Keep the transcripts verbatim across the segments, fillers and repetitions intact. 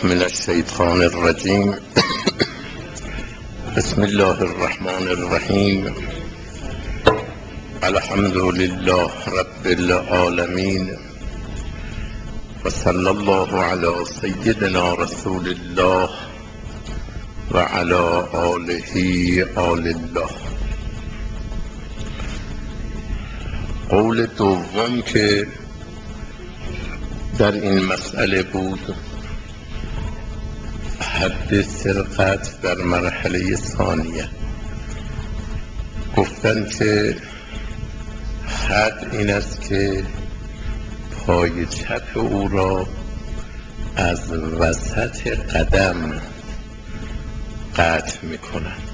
من الشیطان الرجیم. بسم الله الرحمن الرحیم. الحمد لله رب العالمین و صلی الله علی سیدنا رسول الله و علی آله آل الله. قول دوم که در این مسئله بود، حد سرقت در مرحله ثانیه. گفتن که حد این است که پای چپ او را از وسط قدم قطع می کنند.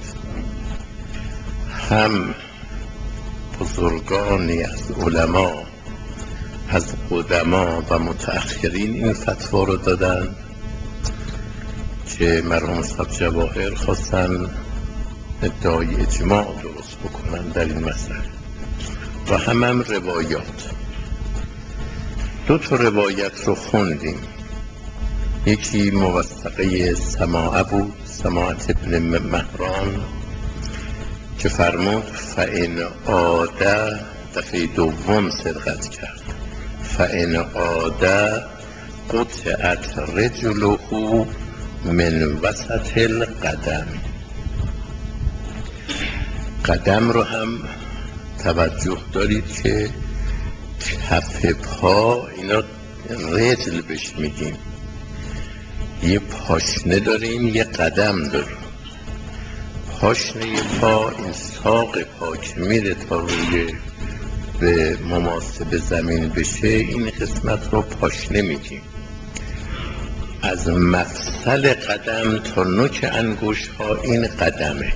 هم بزرگانی از علما، از قدما و متأخرین این فتوا رو دادن که مرحوم صاحب جواهر خواستن ادعای اجماع درست بکنن در این مسئله و هم هم روایات. دو تا روایت رو خوندیم. یکی موثقه سماعه بود، سماعت ابن مهران، که فرمود فإن عاد، دفعه دوم سرقت کرد، فإن عاد قطعت رجله من وسط القدم. قدم رو هم توجه دارید که کف پا، اینا رجل بهش میگیم، یه پاشنه داریم یه قدم داریم. پاشنه پا این ساق پا که میره تا روی به مماسه زمین بشه، این قسمت رو پاشنه میگیم. از مفصل قدم تا نوک انگوش ها این قدمه.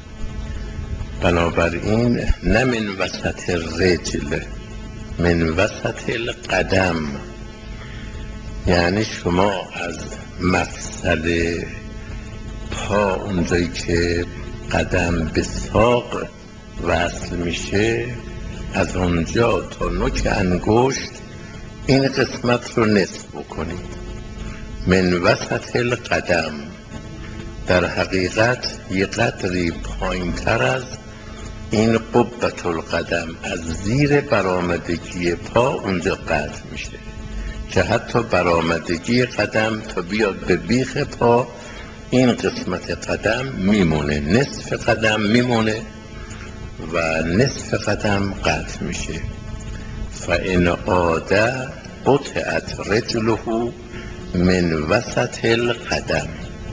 بنابراین نه من وسط رجل، من وسط القدم، یعنی شما از مفصل پا اونجایی که قدم به ساق وصل میشه، از اونجا تا نوک انگشت این قسمت رو نصف بکنید. من وسط القدم در حقیقت یه قدری پایین تر از این قبة القدم، از زیر برآمدگی پا اونجا قطع میشه که حتی برآمدگی قدم تا بیاد به بیخ پا این قسمت قدم میمونه، نصف قدم میمونه و نصف قدم قطع میشه. فإن عاد قطعت رجله من وسط القدم.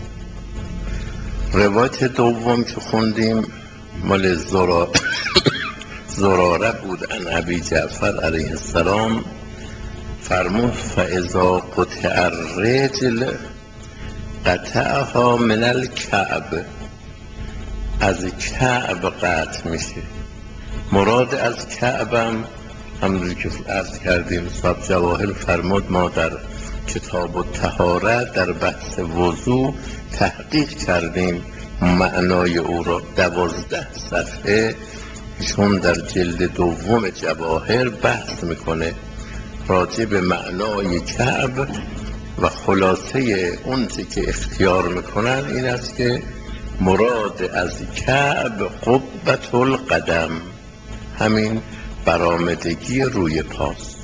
روایت دوم که خوندیم مال زرا... زراره بود، عن ابی جعفر علیه السلام، فرمود فاذا قطع الرجل قطعها من الکعب. از کعب قطع میشه. مراد از کعبم همونجوری که عرض کردیم صاحب جواهر فرمود ما در کتاب الطهارت در بحث وضو تحقیق کردیم معنای او را. دوازده صفحه ایشون در جلد دوم جواهر بحث میکنه راجع به معنای کعب و خلاصه اون چه که اختیار میکنن این است که مراد از کعب قبة القدم، همین برآمدگی روی پاست.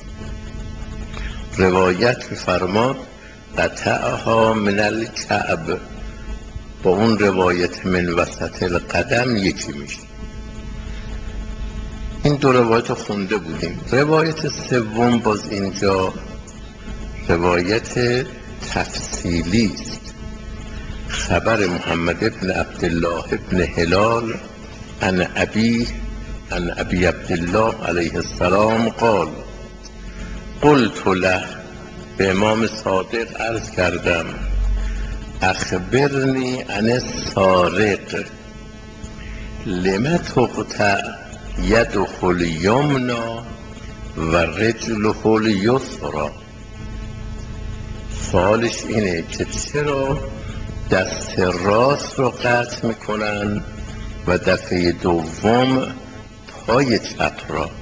روایت فرماد قطعها من الکعب، با اون روایت من وسط القدم یکی میشه. این دو روایت خونده بودیم. روایت سوم باز اینجا روایت تفصیلی است. خبر محمد ابن عبدالله ابن هلال عن ابی عن ابی عبدالله علیه السلام قال قلت له، به امام صادق عرض کردم اخبرنی عن السارق لم تقطع یده الیمنا و رجله الیسری. سوالش اینه که چرا دست راست رو قطع میکنن و دفعه دوم پای چپ را؟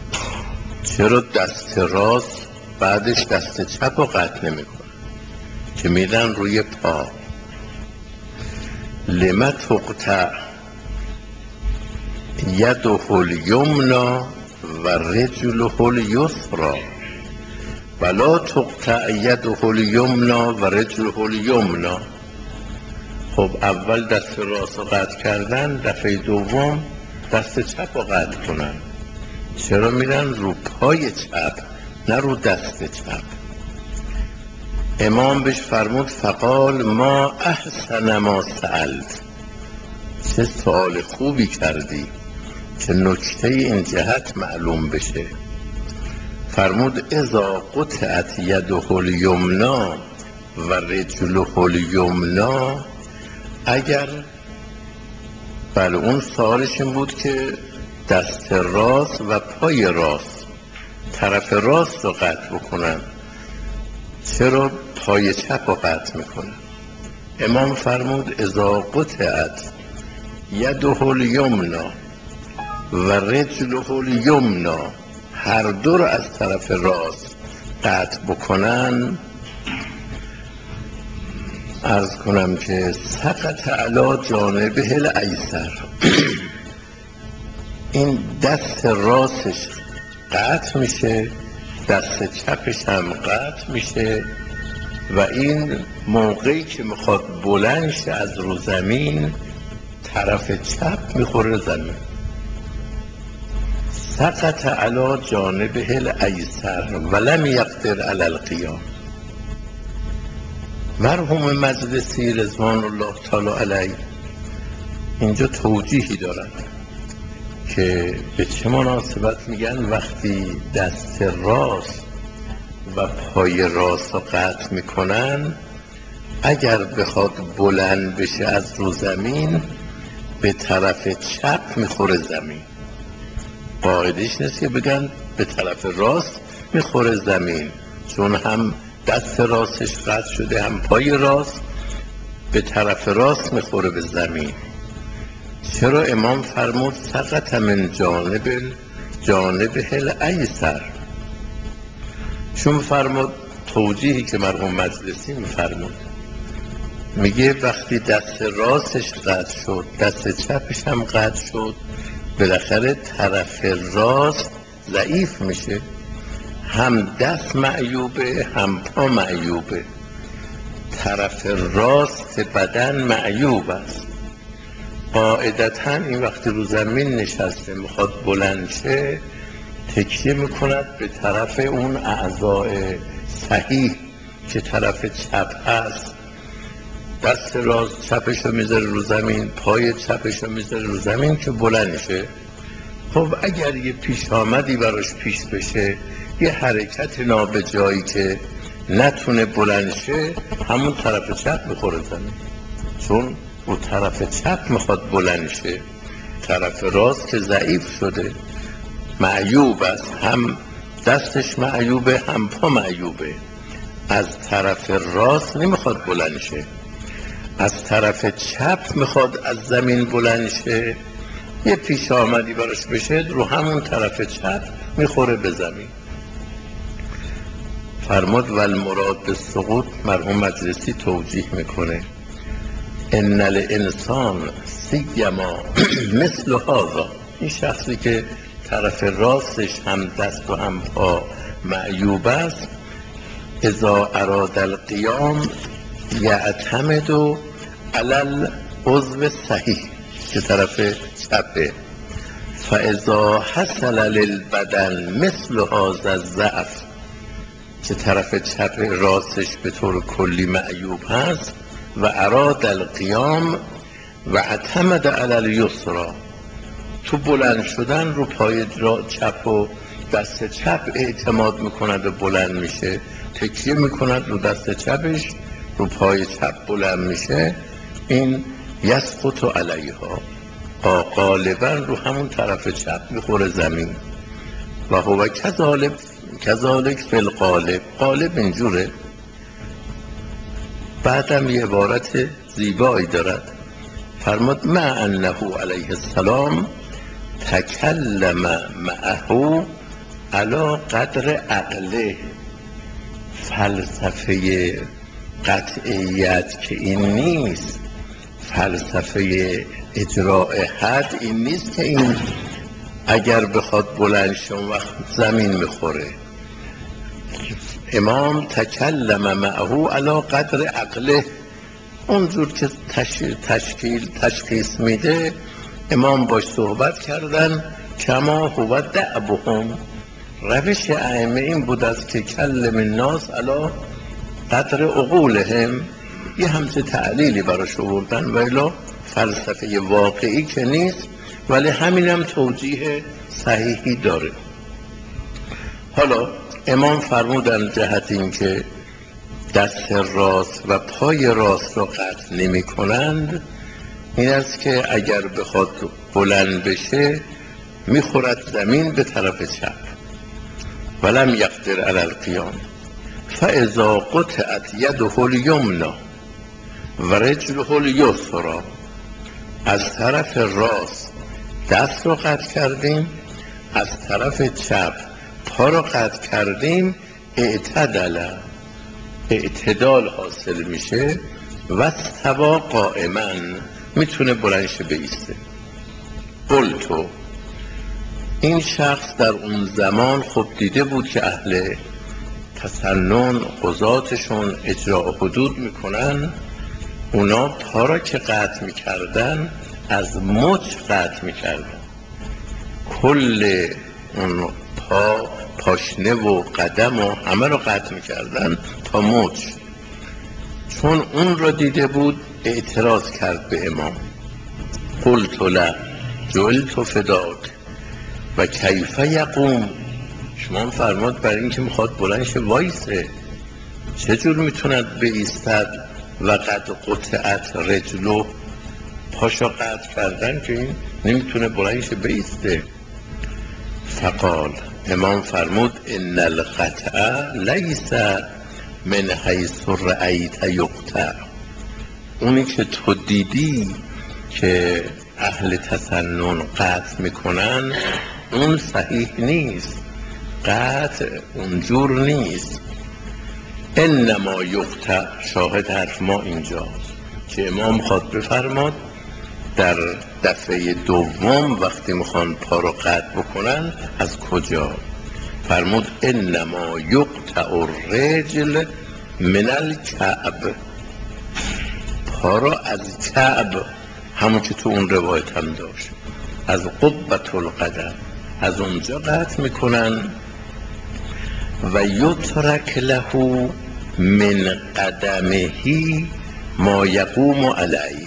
چرا دست راست بعدش دست چپ رو قطع نمیکنن؟ که میرن روی پا. لم تقطع یده الیمنا و رجله الیسری ولا تقطع یده الیمنا و رجله الیمنا. خب اول دست راست رو قطع کردن، دفعه دوم دست چپ رو قطع کنن. چرا میرن رو پای چپ نه رو دست چپ؟ امام بهش فرمود فقال ما احسن ما سألت، چه سوال خوبی کردی که نکته این جهت معلوم بشه. فرمود اذا قطعت یده الیمنا و رجله الیمنا، اگر بله اون سوالش این بود که دست راست و پای راست طرف راست رو قطع بکنن، چرا پای چپ رو قطع میکنن؟ امام فرمود اذا قطعت یده الیمنا و رجله الیمنا، هر دو رو از طرف راست قطع بکنن، عرض کنم که سقط علی جانبه الایسر، این دست راستش قطع میشه، دست چپش هم قطع میشه و این موقعی که میخواد بلند شه از رو زمین طرف چپ میخوره زمین. سقط علی جانبه الایسر ولم یقدر علی القیام. مرحوم مجلسی رضوان الله تعالی علیه اینجا توجیهی دارن که به چه مناسبت میگن وقتی دست راست و پای راست رو قطع میکنن، اگر بخواد بلند بشه از رو زمین به طرف چپ میخوره زمین. قاعدش نیست که بگن به طرف راست میخوره زمین، چون هم دست راستش قطع شده هم پای راست به طرف راست میخوره به زمین. چرا امام فرمود سقط من جانب جانب الایسر؟ چون فرمود توجیهی که مرحوم مجلسی میفرمود، میگه وقتی دست راستش قطع شد دست چپش هم قطع شد، بالاخره طرف راست ضعیف میشه، هم دست معیوبه هم پا معیوبه، طرف راست بدن معیوب است. قاعدتا این وقتی رو زمین نشسته میخواد بلند شه تکیه میکند به طرف اون اعضای صحیح که طرف چپ هست، دست راست چپش رو میذاره رو زمین، پای چپش رو میذاره رو زمین که بلند شه. خب اگر یه پیش آمدی براش پیش بشه، یه حرکت نابجایی که نتونه بلند شه، همون طرف چپ میخوره زمین، چون رو طرف چپ میخواد بلند شه، طرف راست که ضعیف شده معیوب است، هم دستش معیوبه هم پا معیوبه، از طرف راست نمیخواد بلند شه، از طرف چپ میخواد از زمین بلند شه، یه پیش آمدی براش بشه رو همون طرف چپ میخوره به زمین. فرمود و المراد به سقوط، مرحوم مجلسی توجیه میکنه ان الانسان سیما مثل هذا، این شخصی که طرف راستش هم دست و هم پا معیوب است، اذا اراد القیام یعتمد علی العضو صحیح که طرف چپه، فاذا حصل للبدن مثل هذا الضعف که طرف چپ راستش به طور کلی معیوب هست، و اراد القیام و اعتمد علی الیسری، تو بلند شدن رو پای چپ و دست چپ اعتماد میکند و بلند میشه، تکیه میکند رو دست چپش، رو پای چپ بلند میشه، این یسقط علیها، غالبا رو همون طرف چپ میخوره زمین. و هو کذالک کذالک فی الغالب، غالب اینجوره. بعدم یه عبارت زیبایی دارد، فرمود مع انه علیه السلام تکلم معه علی قدر عقله، فلسفه قطعیت که این نیست، فلسفه اجراء حد این نیست که این اگر بخواد بلند شه اون وقت زمین میخوره. امام تکلم معه علی قدر عقله، اونجور که تشکیل تشخیص میده امام باش صحبت کردن. کما هو دأبهم، روش ائمه این بود است که کلم الناس علی قدر عقولهم، یه همچه تعلیلی براش آوردن، ولی فلسفه واقعی که نیست، ولی همین هم توجیه صحیحی داره. حالا امام فرمودن جهت این که دست راست و پای راست را قطع نمی کنند این است که اگر بخواد بلند بشه میخورد زمین به طرف چپ. ولم یقدر علی القیام فاذا قطعت یده الیمنی و رجله الیسری، از طرف راست دست رو قطع کردیم، از طرف چپ پا رو قطع کردیم، اعتدل، اعتدال حاصل میشه و استوى قائما، میتونه بلندش بیسته. قلتو، این شخص در اون زمان خب دیده بود که اهل تسنن قضاتشون اجراء حدود میکنن، اونا پا را که قطع میکردن از مچ قطع میکردن، کل اون پا، پاشنه و قدم و همه را قطع میکردن تا مچ. چون اون را دیده بود اعتراض کرد به امام. قلت له جعلت فداک و کیف یقوم، شما فرمود برای اینکه میخواد بلندش وایسه، چجور میتوند بایستد و قد قطعت رجلو، پاشو قطع کردن که این نمیتونه بلندش بایسته. فقال، امام فرمود ان القطع لیس من حیث رأیت یقطع، اونی که تو دیدی که اهل تسنن قطع میکنن اون صحیح نیست، قطع اونجور نیست. انما یقطع، شاهد حرف ما اینجاست که امام خواد بفرماد در دفعه دوم وقتی میخوان پا رو قطع بکنن از کجا، فرمود انما یقطع الرجل من الکعب، پا رو از کعب، همون که تو اون روایت هم داشت، از قبة القدم، از اونجا قطع میکنن. و یترک له من قدمه ما یقوم علیه،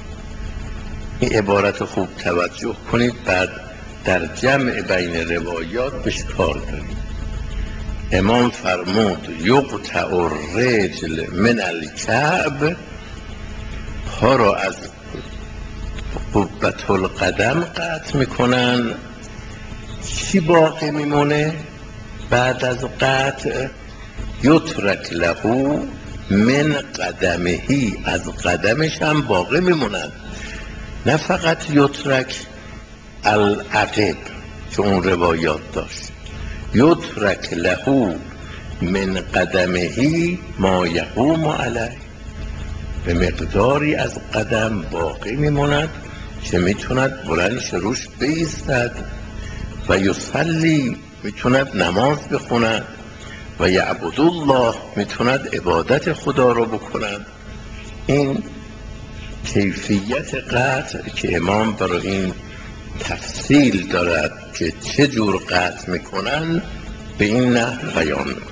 این عبارت خوب توجه کنید، بعد در جمع بین روایات بهش کار دارید. امام فرمود یقطع الرجل من الکعب، پا را از قبة القدم قطع میکنن. چی باقی میمونه بعد از قطع؟ یترک له من قدمهی، از قدمش هم باقی میموند، نه فقط یترک العقب که اون روایات داشت، یترک له من قدمهی ما یقوم علیه، به مقداری از قدم باقی میموند که میتوند بلندش روش بایستد و یصلی، میتوند نماز بخوند و یعبد الله، میتوند عبادت خدا رو بکند. این کیفیت قطع که امام برای این تفصیل دارد که چه جور قطع میکنن به این نحو بیان میکنن.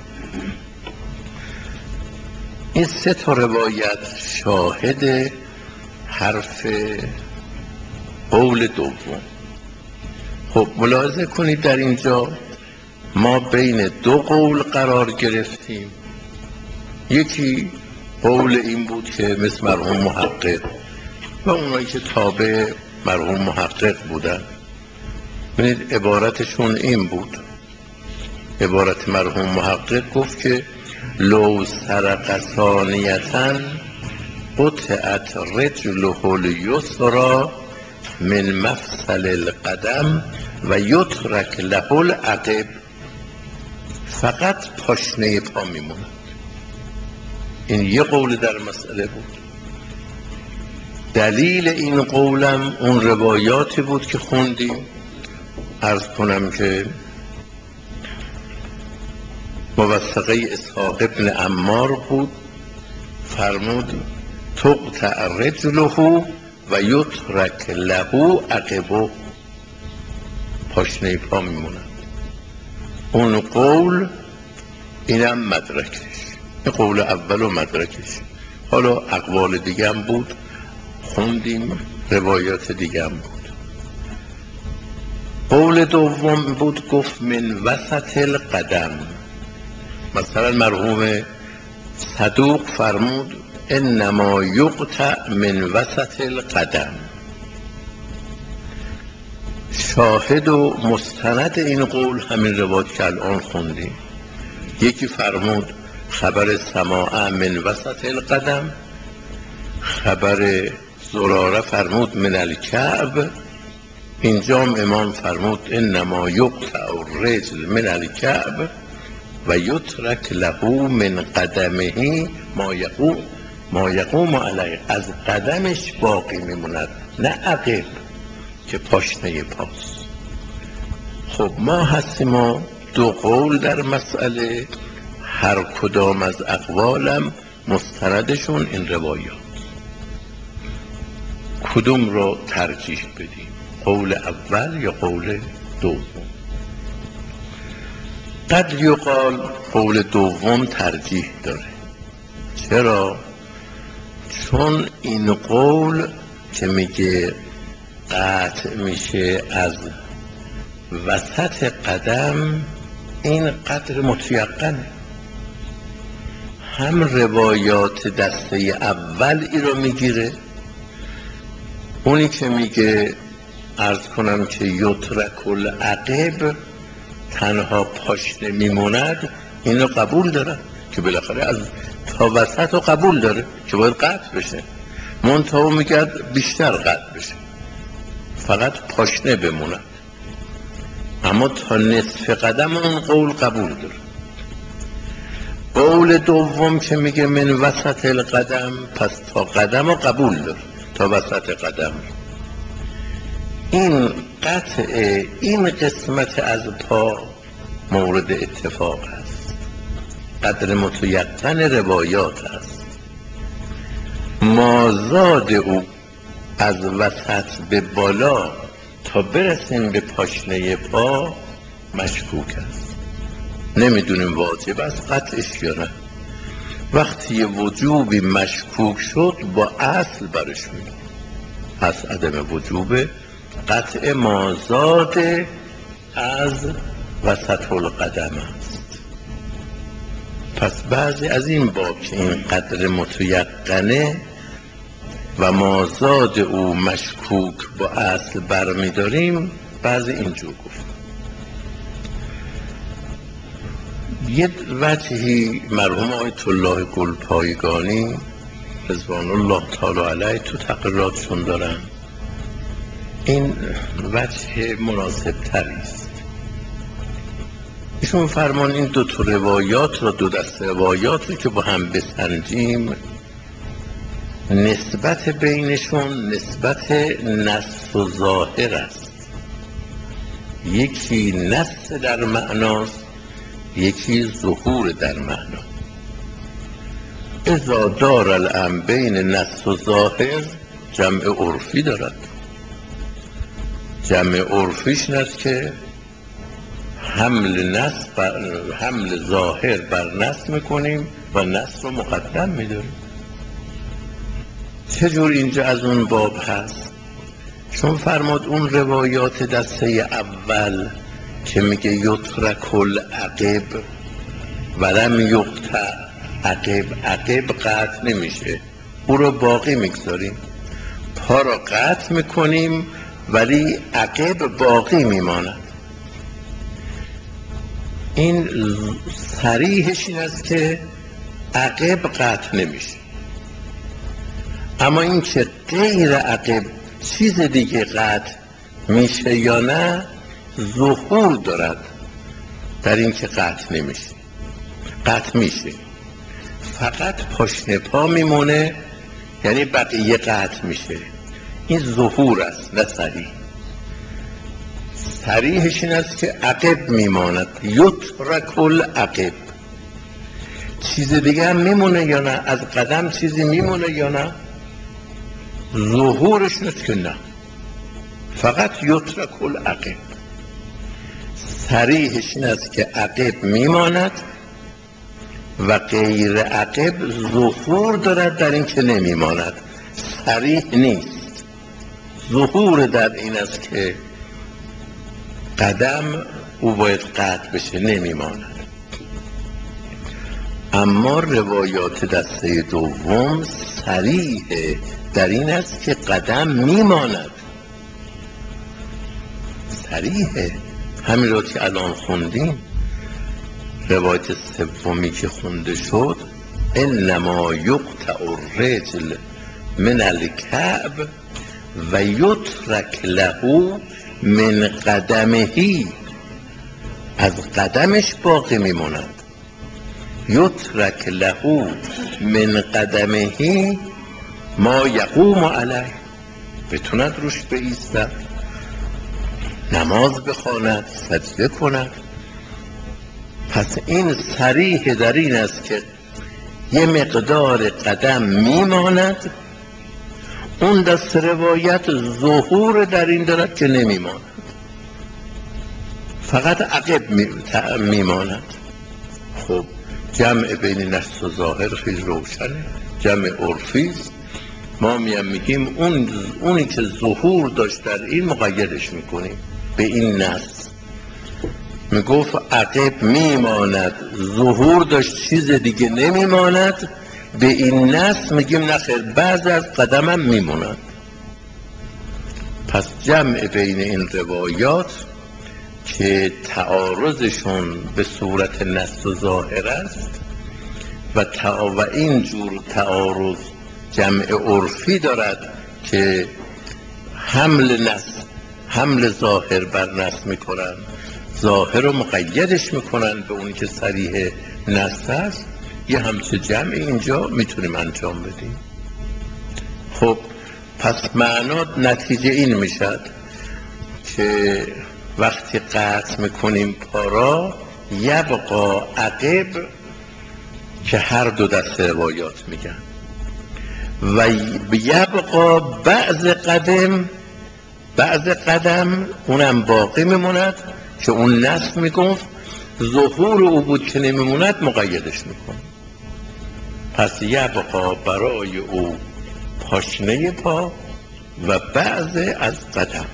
این سه تا روایت شاهد حرف قول دوم. خب ملاحظه کنید در اینجا ما بین دو قول قرار گرفتیم. یکی قول این بود که مثل مرحوم محقق و اونایی که تابع مرحوم محقق بودن، ببینید عبارتشون این بود. عبارت مرحوم محقق گفت که لو سرق ثانیةً قطعت رجله الیسری من مفصل القدم و یترک له العقب، فقط پاشنه پا میموند. این یه قول در مسئله بود. دلیل این قولم اون روایاتی بود که خوندیم. عرض کنم که موثقه اسحاق ابن عمار بود، فرمود تقطع رجله و یترک له عقبه، پاشنه پا میموند. اون قول اینم مدرکش، این قول اول و مدرکش. حالا اقوال دیگه هم بود خوندیم، روایات دیگه هم بود. قول دوم بود، گفت من وسط القدم. مثلا مرحوم صدوق فرمود انما یقطع من وسط القدم. شاهد و مستند این قول همین روایت که الان خوندیم. یکی فرمود خبر سماع من وسط القدم، خبر زراره فرمود من الکعب. اینجام امام فرمود انما یقطع الرجل من الکعب و یترک له من قدمه ما یقوم ما یقوم علیه، از قدمش باقی میموند، نه عقب که پاشنه پاست. خب ما هستیم و دو قول در مسئله، هر کدام از اقوالم مستندشون این روایات. کدوم رو ترجیح بدیم، قول اول یا قول دوم؟ قد یقال قول دوم ترجیح داره. چرا؟ چون این قول که میگه قطع میشه از وسط قدم، این قدر متیقنه. هم روایات دسته اول ای رو میگیره، اونی که میگه عرض کنم که یترک العقب، تنها پاشنه میموند، اینو قبول داره که بالاخره از تا وسط رو قبول داره که باید قطع بشه، منتها میگه بیشتر قطع بشه، فقط پاشنه بموند. اما تا نصف قدم اون قول قبول داره. قول دوم که میگه من وسط القدم، پس تا قدم رو قبول داره، تا وسط قدم. این قطع این قسمت از پا مورد اتفاق است، قدر متیقن روایات است. مازاد او از وسط به بالا تا برسیم به پاشنه پا مشکوک است، نمیدونیم واجب است قطعش یا نه. وقتی وجوبی مشکوک شد با اصل برش میاد، پس عدم وجوب قطع مازاد از وسط القدم است. پس بعضی از این باب که این قدر متیقنه و مازاد او مشکوک با اصل برمیداریم، بعضی اینجور گفت. یه وجهی مرحوم آیت الله گلپایگانی رضوان الله تعالی علیه تو تقریراتشون دارن، این وجه مناسب تری است. ایشون فرمان این دو تا روایات را، دو دست روایات رو که با هم بسنجیم، نسبت بینشون نسبت نص و ظاهر است. یکی نص در معناست، یکی ظهور در معنا. اذا دار الامر بین نص و ظاهر، جمع عرفی دارد. جمع عرفیش است که حمل نص بر حمل ظاهر بر نص میکنیم و نص رو مقدم میداریم. چجور اینجا از اون باب هست؟ چون فرمود اون روایات دسته اول که میگه یترک العقب ولم یقطع عقب، عقب قطع نمیشه، او رو باقی میگذاریم، پا رو قطع میکنیم ولی عقب باقی میماند. این صریحش این است که عقب قطع نمیشه. اما این که غیر عقب چیز دیگه قطع میشه یا نه، ظهور دارد در این که قطع نمیشه، قطع میشه. فقط پاشنه پا میمونه، یعنی بقیه قطع میشه. این ظهور است نه صریح. صریحش این است که عقب میماند، یترک العقب. چیز دیگه هم میمونه یا نه؟ از قدم چیزی میمونه یا نه؟ ظهورش نیست که نه، فقط یترک العقب. صریحش این است که عقب میماند و غیر عقب ظهور دارد در این که نمیماند. صریح نیست. ظهور در این است که قدم او باید قطع بشه، نمیماند. اما روایات دسته دوم صریح در این است که قدم میماند. صریحه، همین رو که الان خوندیم. روایت سومی که خونده شد، انما یقطع الرجل من الکعب و یترک له من قدمه، از قدمش باقی میموند. یترک له من قدمه ما یقوم علیه، بتوند روش بایستد، نماز بخواند، سجده کند. پس این صریح در این است که یه مقدار قدم میماند. اون دست روایت ظهور در این دارد که نمیماند، فقط عقب میماند. خب جمع بین نص و ظاهر خیلی روشنه، جمع عرفی است. ما میم میگیم اون اونی که ظهور داشت در این مقیدش میکنیم به این نص. میگفت عقب میماند، ظهور داشت چیز دیگه نمیماند، به این نص میگیم نخیر، بعض از قدمم میمونند. پس جمع بین این روایات که تعارضشون به صورت نص و ظاهر است و, و این جور تعارض جمع عرفی دارد که حمل نص حمل ظاهر بر نص میکنن، ظاهر رو مقیدش میکنن به اون که صریح نص است. یه همچه جمع اینجا میتونیم انجام بدیم. خب پس معنا نتیجه این میشد که وقتی قطع میکنیم پا را، یبقا عقب که هر دو دست روایات میگن، و یبقا بعض قدم، بعض قدم اونم باقی میموند که اون نص میگفت ظهور او بود که نمیموند، مقیدش میکن. پس یبقا برای او پاشنه پا و بعض از قدم.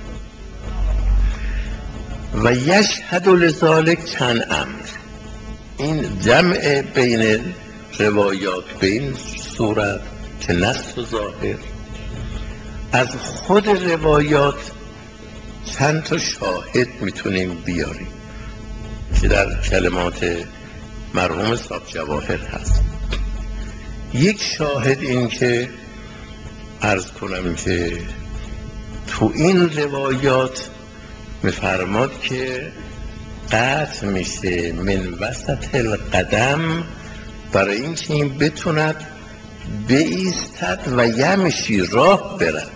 و یشهد لذالک چند امر. این جمع بین روایات به این صورت که نص و ظاهر، از خود روایات چند تا شاهد میتونیم بیاریم که در کلمات مرحوم صاحب جواهر هست. یک شاهد این که عرض کنم که تو این روایات میفرماد که قطع میشه من وسط القدم، برای این که این بتوند بایستد و یمشی راه برد.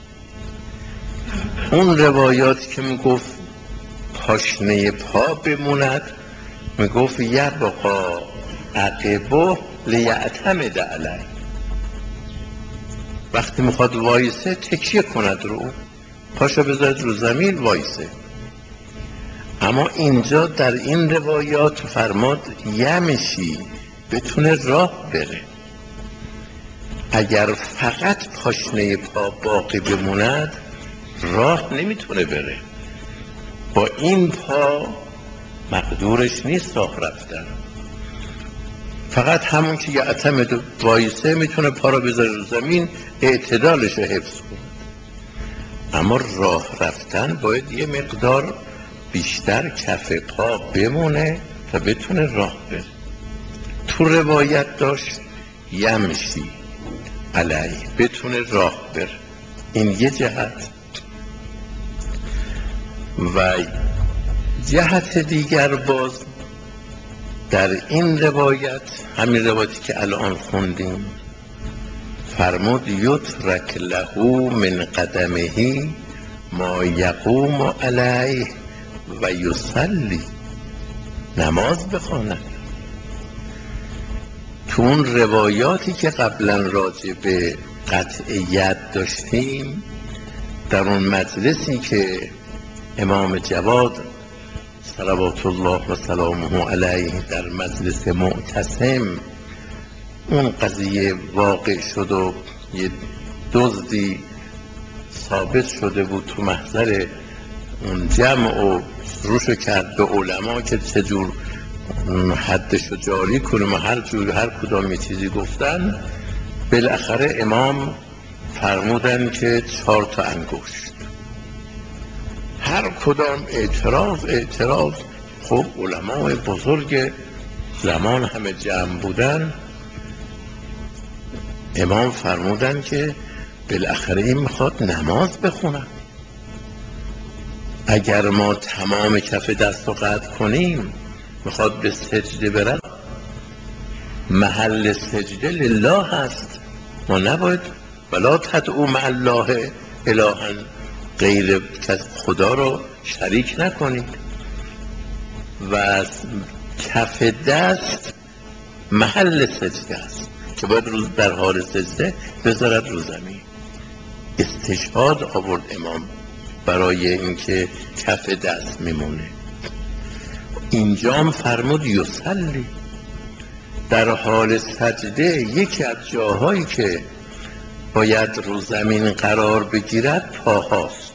اون روایات که میگفت پاشنه پا بموند، میگفت یبقا عقبه لیعتمد علیه، وقتی میخواد وایسه تکیه کند رو، پاشو بذارد رو زمین وایسه. اما اینجا در این روایات فرماد یمشی، بتونه راه بره. اگر فقط پاشنه پا باقی بموند راه نمیتونه بره، با این پا مقدورش نیست راه رفتن. فقط همون که یعتمد وایسه میتونه پا رو بذاره رو زمین، اعتدالش رو حفظ کنه. اما راه رفتن باید یه مقدار بیشتر کف پا بمونه تا بتونه راه بره. تو روایت داشت یمشی علیه، بتونه راه بره. این یه جهت. و جهت دیگر باز در این روایت، همین روایتی که الان خوندیم، فرمود یترک له من قدمه ما یقوم علیه و یصلی، نماز بخواند. تو اون روایاتی که قبلا راجع به قطع ید داشتیم، در اون مجلسی که امام جواد صلوات الله و سلامه علیه در مجلس معتصم اون قضیه واقع شد و یه دزدی ثابت شده بود تو محضر اون جمع و روشو کرد به علما که چجور حدشو جاری کنیم و هر جور هر کدام یه چیزی گفتن. بالاخره امام فرمودن که چهار تا انگشت، هر کدام اعتراض اعتراض. خب علمای بزرگ زمان همه جمع بودن، امام فرمودن که بالاخره این میخواد نماز بخونن، اگر ما تمام کف دست رو قطع کنیم میخواد به سجده برد، محل سجده لله هست، ما نباید ولا تدعو مع الله الها، غیر خدا رو شریک نکنید. و کف دست محل سجده است که باید روز در حال سجده بذارد رو زمین. استشهاد آورد امام برای اینکه کف دست میمونه. اینجام فرمود یصلی، در حال سجده یکی از جاهایی که باید رو زمین قرار بگیرد پاهاست،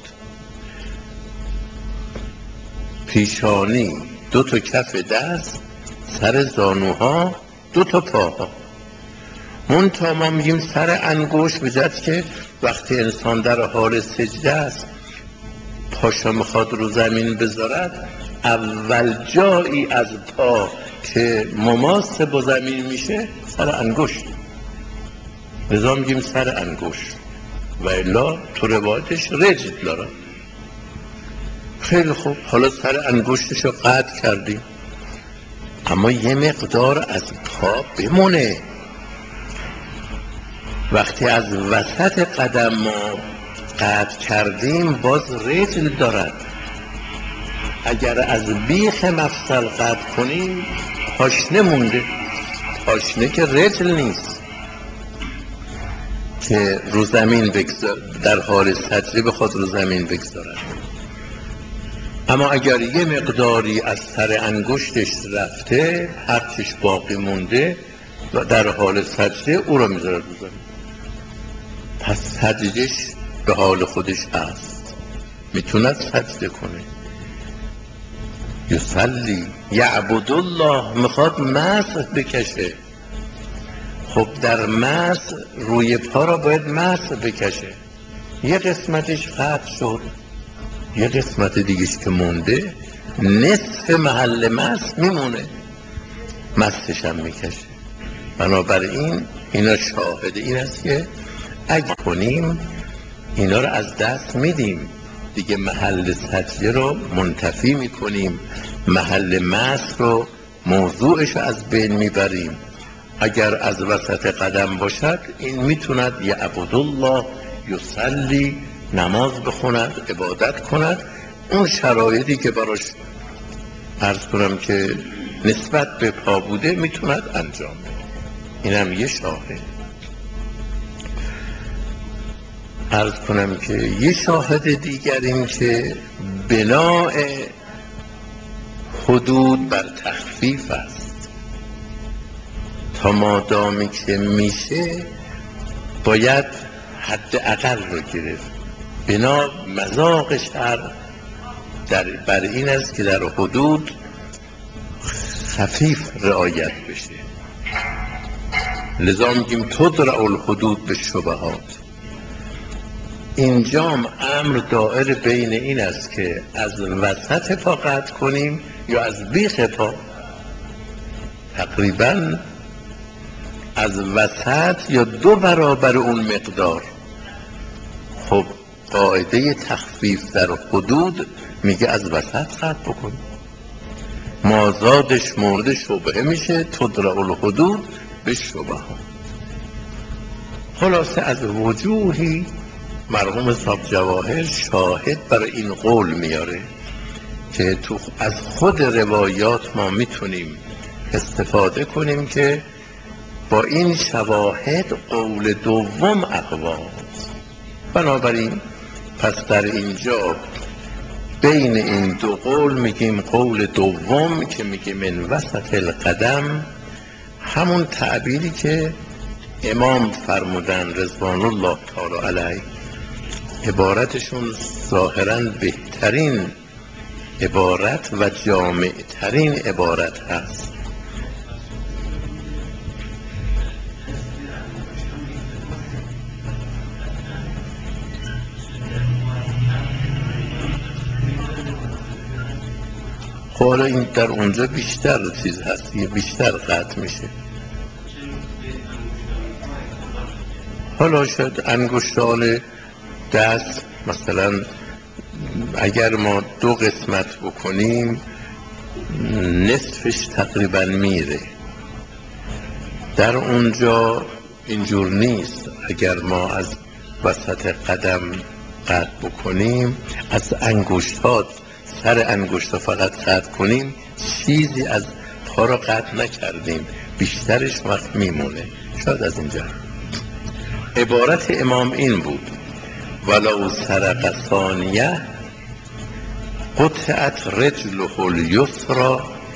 پیشانی، دو تا کف دست، سر زانوها، دو تا پاها. منتها ما میگیم سر انگشت، بجد که وقتی انسان در حال سجده است پاشو میخواد رو زمین بذارد، اول جایی از پا که مماس با زمین میشه سر انگشت، لذا میگیم سر انگشت، و الا تو روایتش رجل داره. خیلی خوب، حالا سر انگشتش رو قطع کردیم، اما یه مقدار از پا بمونه. وقتی از وسط قدم ما قطع کردیم باز رجل دارد، اگر از بیخ مفصل قطع کنیم پاشنه مونده، پاشنه که رجل نیست که رو زمین بگذار، در حال سجده بخواد رو زمین بگذارد. اما اگر یه مقداری از سر انگشتش رفته، هرچیش باقی مونده و در حال سجده او رو میذاره رو زمین، پس سجدش به حال خودش هست، میتوند سجده کنه. یصلی یعبد الله، میخواد مسح بکشه. خب در مسح روی پا را باید مسح بکشه، یه قسمتش قطع شد، یه قسمت دیگهش که مونده نصف محل مسح میمونه، مسحش هم میکشه. بنابراین اینا شاهد این است که اگه کنیم اینا رو از دست میدیم دیگه، محل سجده رو منتفی میکنیم، محل مسح رو موضوعش رو از بین میبریم. اگر از وسط قدم باشد این میتوند یعبد الله، یصلی، نماز بخوند، عبادت کند، اون شرایطی که براش عرض کنم که نسبت به پا بوده میتوند انجام بده. اینم یه شاهد. عرض کنم که یه شاهد دیگر این که بناء حدود بر تخفیف است، تا مادامی که میشه باید حد اقل رو گرفت. بنا مذاق شرع در بر این است که در حدود خفیف رعایت بشه، لذا میگیم تدرع الحدود به شبهات. اینجام امر دائر بین این است که از وسط پا قطع کنیم یا از بیخ پا، تقریبا از وسط یا دو برابر اون مقدار. خب قاعده تخفیف در حدود میگه از وسط قطع بکنیم، مازادش مورد شبهه میشه، تدرع الحدود به شبهه. خلاصه از وجوهی مرحوم صاحب جواهر شاهد برای این قول میاره که تو از خود روایات ما میتونیم استفاده کنیم که با این شواهد قول دوم اقواست. بنابراین پس در اینجا بین این دو قول میگیم قول دوم که میگه من وسط القدم، همون تعبیری که امام فرمودن رضوان الله تعالی علیه، عبارتشون ظاهراً بهترین عبارت و جامعترین عبارت هست. حالا این در اونجا بیشتر چیز هست، یه بیشتر قطع میشه. حالا شاید انگشتان دست مثلا اگر ما دو قسمت بکنیم نصفش تقریبا میره، در اونجا اینجور نیست. اگر ما از وسط قدم قطع بکنیم، از انگشتات سر انگشتا فقط قطع کنیم، چیزی از پا را قطع نکردیم، بیشترش وقت میمونه. شاید از اینجا عبارت امام این بود ولو سرق ثانیه قطعت رجله الیسری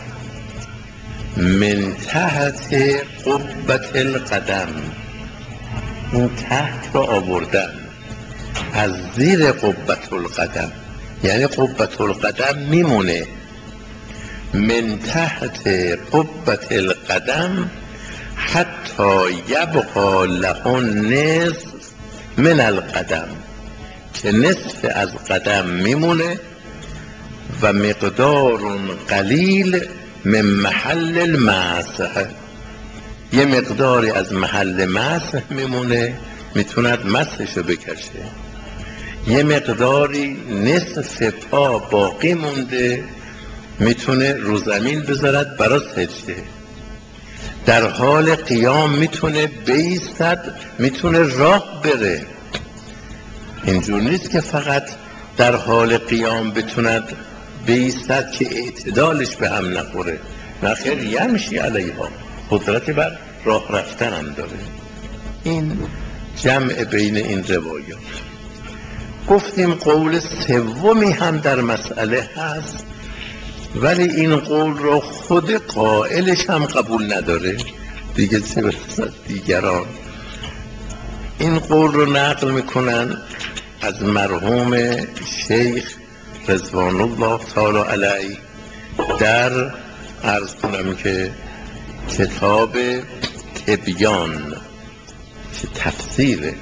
من تحت قبة القدم. این تحت را آوردن از زیر قبة القدم، یعنی قبة القدم میمونه. من تحت قبة القدم حتی یبقى له نصف من القدم، که نصف از قدم میمونه و مقدار قلیل من محل المسح، یه مقداری از محل مسح میمونه، میتوند مسحشو بکشه. یه مقداری نصف پا باقی مونده، میتونه رو زمین بذارد برای سجده. در حال قیام میتونه بایستد، میتونه راه بره. اینجور نیست که فقط در حال قیام بتوند بایستد که اعتدالش به هم نخوره، نخیر یمشی علیها، قدرت بر راه رفتن هم داره. این جمع بین این روایات. گفتیم قول سومی هم در مسئله هست، ولی این قول رو خود قائلش هم قبول نداره دیگه، چه برسد دیگران. این قول رو نقل میکنن از مرحوم شیخ رضوان الله تعالی علیه در عرض کنم که کتاب تبیان، که تفسیر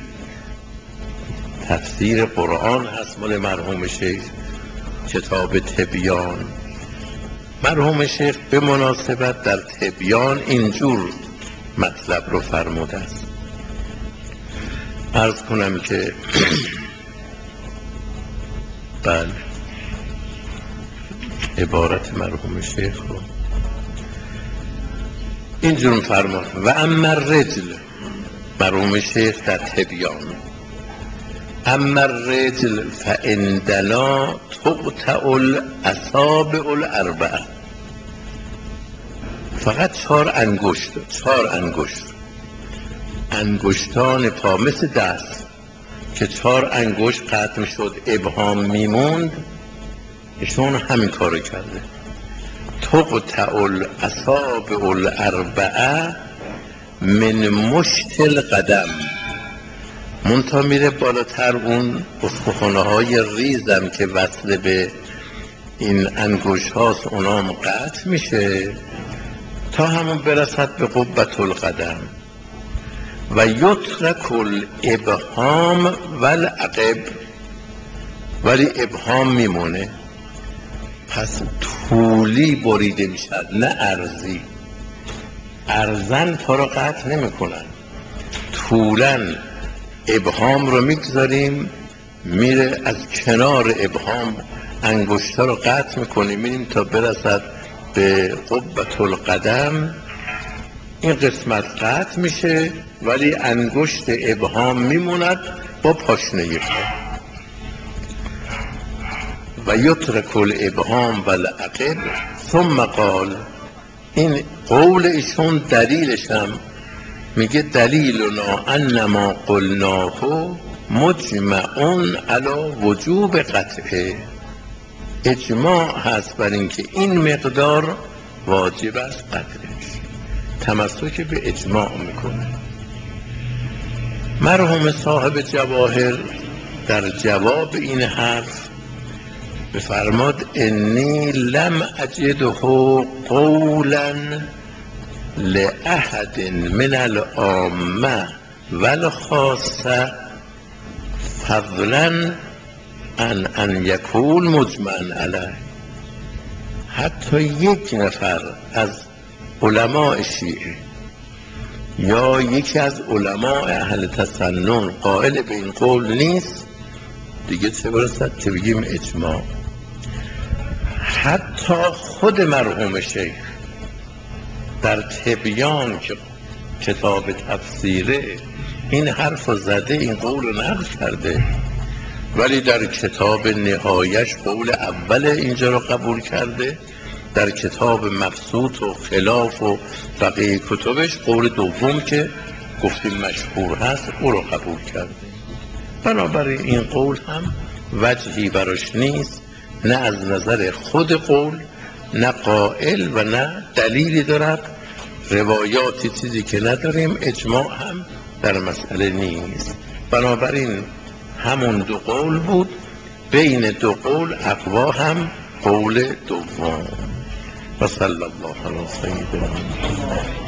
تفسیر قرآن هست مال مرحوم شیخ، کتاب تبیان. مرحوم شیخ به مناسبت در تبیان اینجور مطلب رو فرموده است. عرض کنم که بله عبارت مرحوم شیخ رو اینجور فرمود و اما الرجل، مرحوم شیخ در تبیان، اما الرجل فعندنا تقطع الاصابع الاربعه، فقط چهار انگشت، چهار انگشت انگشتان پا مثل دست که چهار انگشت قطع میشد ابهام میموند، ایشون همین کارو کرده. تقطع الاصابع الاربعه من مشط القدم، منتها میره بالاتر، اون استخوانه های ریزم که وصل به این انگشت هاست اونام قطع میشه تا همون برسد به قبة القدم. و یترک الابهام و العقب، ولی ابهام میمونه. پس طولی بریده میشد نه عرضی. عرضن پا رو قطع نمی کنن، طولن ابهام رو میگذاریم میره، از کنار ابهام انگشتا رو قطع میکنیم میریم تا برسد به قبة القدم این قسمت قطع میشه ولی انگشت ابهام میموند با پاشنه پا و یترک الابهام و العقب. ثم قال، این قول ایشون دلیلش هم میگه دلیلنا انما قلناه مجمعون علی وجوب قطعه. اجماع هست بر اینکه این مقدار واجب است قطعش، تمسک به اجماع میکنه. مرحوم صاحب جواهر در جواب این حرف بفرماد انی لم اجده قولا لأحد من العامه والخاصه فضلا ان ان یکون مجمعا علیه. حتی یک نفر از علماء شیعه یا یکی از علماء اهل تسنن قائل به این قول نیست، دیگه چه برسد که بگیم اجماع. حتی خود مرحوم شیخ در تبیان که کتاب تفسیره این حرف رو زده، این قول رو نقل کرده، ولی در کتاب نهایش قول اول اینجا رو قبول کرده، در کتاب مبسوط و خلاف و بقیه کتبش قول دوم که گفتیم مشهور هست او رو قبول کرده. بنابراین این قول هم وجهی براش نیست، نه از نظر خود قول، نه قائل و نه دلیلی دارد، روایاتی چیزی که نداریم، اجماع هم در مسئله نیست. بنابراین همون دو قول بود، بین دو قول اقوا هم قول دوم. و صلی الله علی سیدنا